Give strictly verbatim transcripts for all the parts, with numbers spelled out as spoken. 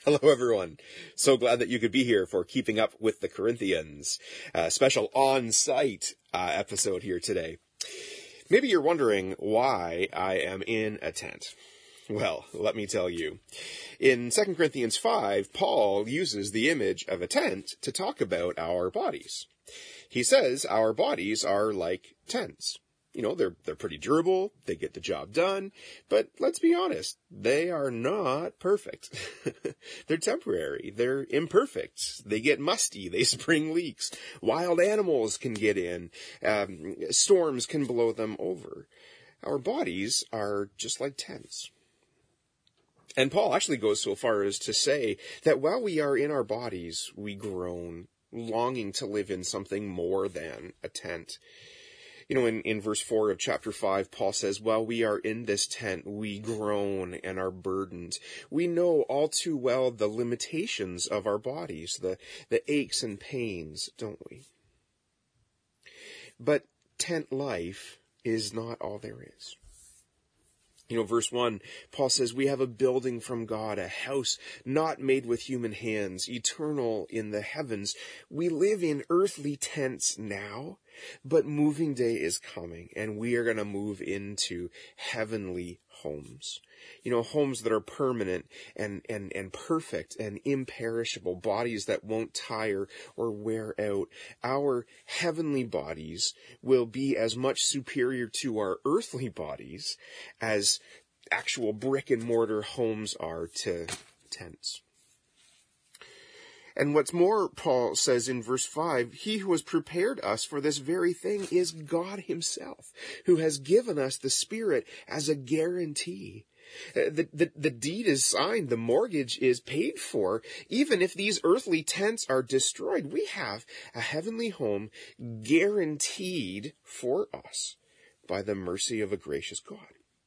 Hello, everyone. So glad that you could be here for Keeping Up with the Corinthians, a special on-site uh, episode here today. Maybe you're wondering why I am in a tent. Well, let me tell you. In Second Corinthians five, Paul uses the image of a tent to talk about our bodies. He says our bodies are like tents. You know, they're they're pretty durable, they get the job done, but let's be honest, they are not perfect. They're temporary, they're imperfect, they get musty, they spring leaks, wild animals can get in, um, storms can blow them over. Our bodies are just like tents. And Paul actually goes so far as to say that while we are in our bodies, we groan, longing to live in something more than a tent. You know, in, in verse four of chapter five, Paul says, while we are in this tent, we groan and are burdened. We know all too well the limitations of our bodies, the, the aches and pains, don't we? But tent life is not all there is. You know, verse one, Paul says, we have a building from God, a house not made with human hands, eternal in the heavens. We live in earthly tents now, but moving day is coming, and we are going to move into heavenly homes. You know, homes that are permanent and, and, and perfect and imperishable, bodies that won't tire or wear out. Our heavenly bodies will be as much superior to our earthly bodies as actual brick and mortar homes are to tents. And what's more, Paul says in verse five, he who has prepared us for this very thing is God himself, who has given us the Spirit as a guarantee. The, the, the deed is signed, the mortgage is paid for. Even if these earthly tents are destroyed, we have a heavenly home guaranteed for us by the mercy of a gracious God.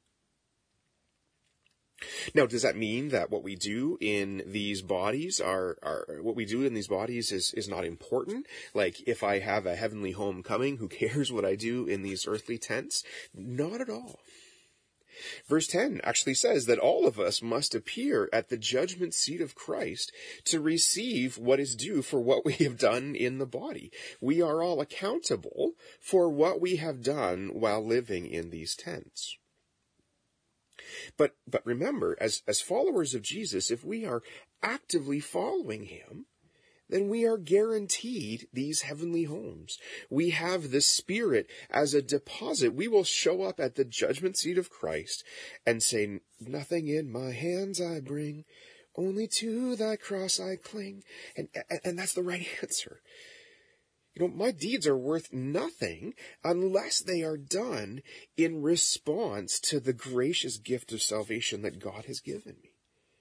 Now, does that mean that what we do in these bodies are, are what we do in these bodies is, is not important? Like, if I have a heavenly home coming, who cares what I do in these earthly tents? Not at all. Verse ten actually says that all of us must appear at the judgment seat of Christ to receive what is due for what we have done in the body. We are all accountable for what we have done while living in these tents. But, but remember, as, as followers of Jesus, if we are actively following him, then we are guaranteed these heavenly homes. We have the Spirit as a deposit. We will show up at the judgment seat of Christ and say, nothing in my hands I bring, only to thy cross I cling. And, and, and that's the right answer. You know, my deeds are worth nothing unless they are done in response to the gracious gift of salvation that God has given me.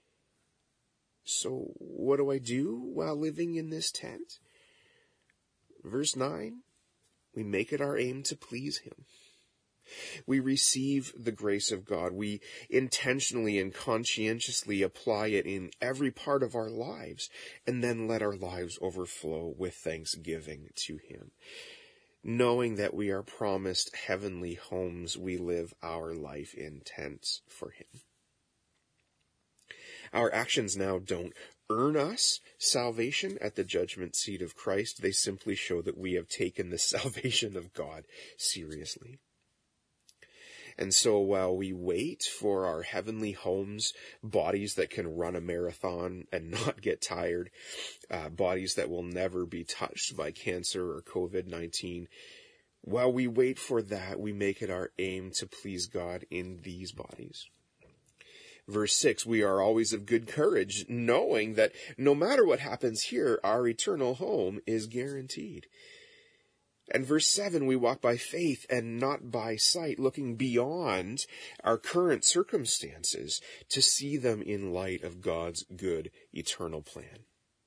So what do I do while living in this tent? Verse nine, we make it our aim to please him. We receive the grace of God. We intentionally and conscientiously apply it in every part of our lives, and then let our lives overflow with thanksgiving to him. Knowing that we are promised heavenly homes, we live our life in tents for him. Our actions now don't earn us salvation at the judgment seat of Christ. They simply show that we have taken the salvation of God seriously. And so while we wait for our heavenly homes, bodies that can run a marathon and not get tired, uh, bodies that will never be touched by cancer or covid nineteen, while we wait for that, we make it our aim to please God in these bodies. Verse six, we are always of good courage, knowing that no matter what happens here, our eternal home is guaranteed. And verse seven, we walk by faith and not by sight, looking beyond our current circumstances to see them in light of God's good eternal plan.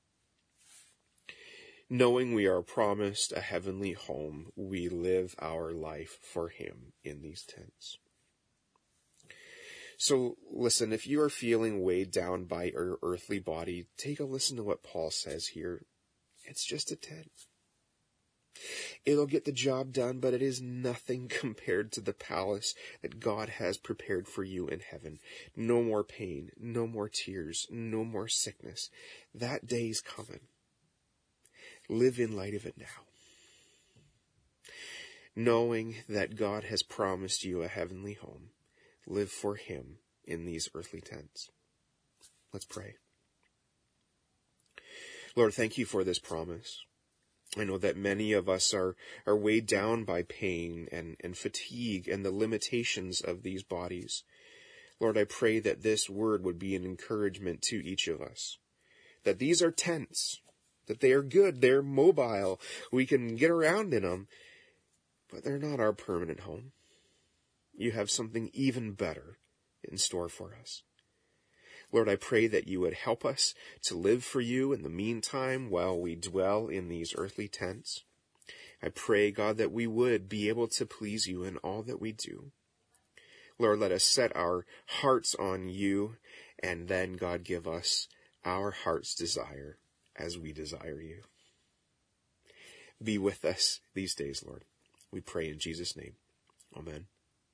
Knowing we are promised a heavenly home, we live our life for him in these tents. So listen, if you are feeling weighed down by your earthly body, take a listen to what Paul says here. It's just a tent. It'll get the job done, but it is nothing compared to the palace that God has prepared for you in heaven. No more pain, no more tears, no more sickness. That day's coming. Live in light of it now, knowing that God has promised you a heavenly home. Live for him in these earthly tents. Let's pray. Lord, thank you for this promise. I know that many of us are, are weighed down by pain and, and fatigue and the limitations of these bodies. Lord, I pray that this word would be an encouragement to each of us, that these are tents, that they are good, they're mobile, we can get around in them, but they're not our permanent home. You have something even better in store for us. Lord, I pray that you would help us to live for you in the meantime while we dwell in these earthly tents. I pray, God, that we would be able to please you in all that we do. Lord, let us set our hearts on you, and then, God, give us our heart's desire as we desire you. Be with us these days, Lord. We pray in Jesus' name. Amen.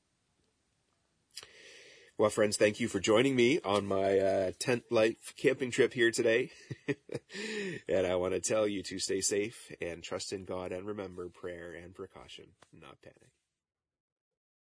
Well, friends, thank you for joining me on my uh, tent life camping trip here today. And I want to tell you to stay safe and trust in God, and remember prayer and precaution, not panic.